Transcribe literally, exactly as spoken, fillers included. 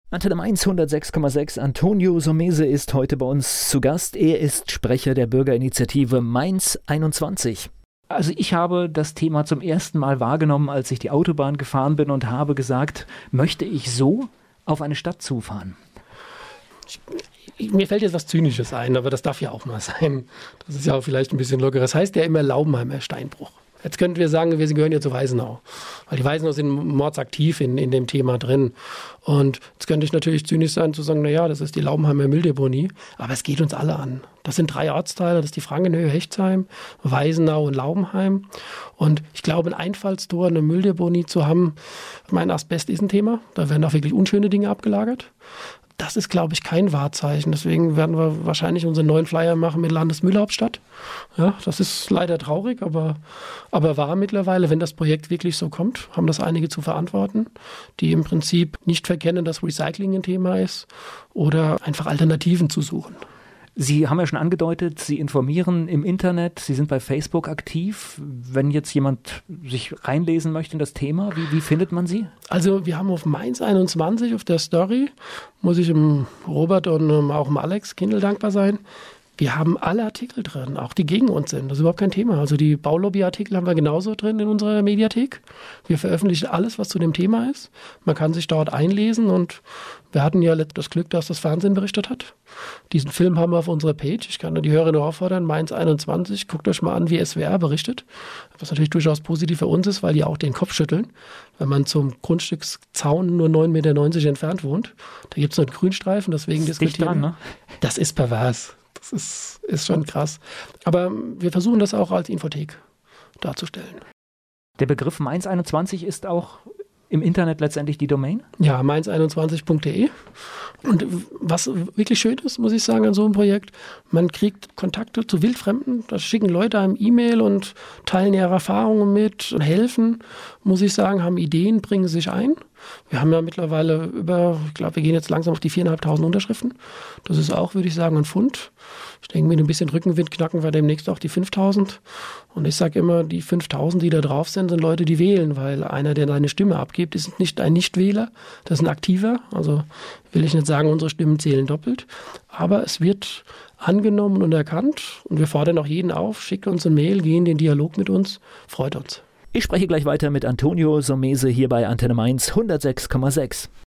Antenne Mainz hundertsechs Komma sechs. Antonio Somese ist heute bei uns zu Gast. Er ist Sprecher der Bürgerinitiative Mainz einundzwanzig. Also ich habe das Thema zum ersten Mal wahrgenommen, als ich die Autobahn gefahren bin und habe gesagt, möchte ich so auf eine Stadt zufahren? Ich, mir fällt jetzt was Zynisches ein, aber das darf ja auch mal sein. Das ist ja auch vielleicht ein bisschen locker. Das heißt ja immer Laubenheimer Steinbruch. Jetzt könnten wir sagen, wir gehören ja zu Weisenau. Weil die Weisenau sind mordsaktiv in, in dem Thema drin. Und jetzt könnte ich natürlich zynisch sein, zu sagen, naja, das ist die Laubenheimer Mülldeponie. Aber es geht uns alle an. Das sind drei Ortsteile, das ist die Frankenhöhe, Hechtsheim, Weisenau und Laubenheim. Und ich glaube, ein Einfallstor, eine Mülldeponie zu haben, mein Asbest ist ein Thema. Da werden auch wirklich unschöne Dinge abgelagert. Das ist, glaube ich, kein Wahrzeichen. Deswegen werden wir wahrscheinlich unseren neuen Flyer machen mit Landesmüllhauptstadt. Ja, das ist leider traurig, aber, aber wahr mittlerweile. Wenn das Projekt wirklich so kommt, haben das einige zu verantworten, die im Prinzip nicht verkennen, dass Recycling ein Thema ist oder einfach Alternativen zu suchen. Sie haben ja schon angedeutet, Sie informieren im Internet, Sie sind bei Facebook aktiv. Wenn jetzt jemand sich reinlesen möchte in das Thema, wie, wie findet man Sie? Also wir haben auf Mainz einundzwanzig auf der Story, muss ich dem Robert und auch dem Alex Kindl dankbar sein. Wir haben alle Artikel drin, auch die gegen uns sind. Das ist überhaupt kein Thema. Also die Baulobby-Artikel haben wir genauso drin in unserer Mediathek. Wir veröffentlichen alles, was zu dem Thema ist. Man kann sich dort einlesen und wir hatten ja das Glück, dass das Fernsehen berichtet hat. Diesen Film haben wir auf unserer Page. Ich kann nur die Hörer nur auffordern, Mainz einundzwanzig, guckt euch mal an, wie S W R berichtet. Was natürlich durchaus positiv für uns ist, weil die auch den Kopf schütteln, wenn man zum Grundstückszaun nur neun Komma neunzig Meter entfernt wohnt. Da gibt es noch einen Grünstreifen, deswegen das diskutieren. Dran, ne? Das ist pervers. Das ist, ist schon krass. Aber wir versuchen das auch als Infothek darzustellen. Der Begriff Mainz einundzwanzig ist auch im Internet letztendlich die Domain? Ja, mainz einundzwanzig punkt de. Und was wirklich schön ist, muss ich sagen, an so einem Projekt, man kriegt Kontakte zu Wildfremden. Da schicken Leute einem E-Mail und teilen ihre Erfahrungen mit und helfen, muss ich sagen, haben Ideen, bringen sich ein. Wir haben ja mittlerweile über, ich glaube, wir gehen jetzt langsam auf die viertausendfünfhundert Unterschriften. Das ist auch, würde ich sagen, ein Pfund. Ich denke, mit ein bisschen Rückenwind knacken wir demnächst auch die fünftausend. Und ich sage immer, die fünftausend, die da drauf sind, sind Leute, die wählen, weil einer, der seine Stimme abgibt, ist nicht ein Nichtwähler, das ist ein Aktiver. Also will ich nicht sagen, unsere Stimmen zählen doppelt. Aber es wird angenommen und erkannt. Und wir fordern auch jeden auf, schickt uns eine Mail, gehen in den Dialog mit uns, freut uns. Ich spreche gleich weiter mit Antonio Somese hier bei Antenne Mainz hundertsechs Komma sechs.